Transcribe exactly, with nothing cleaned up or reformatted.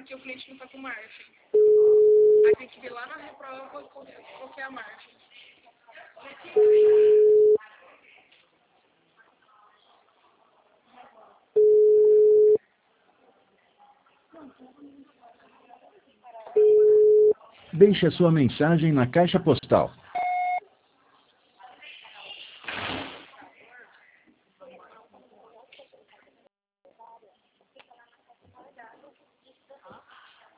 porque o cliente não está com margem. Aí tem que ver lá na reprova qual que é a margem. Deixe a sua mensagem na caixa postal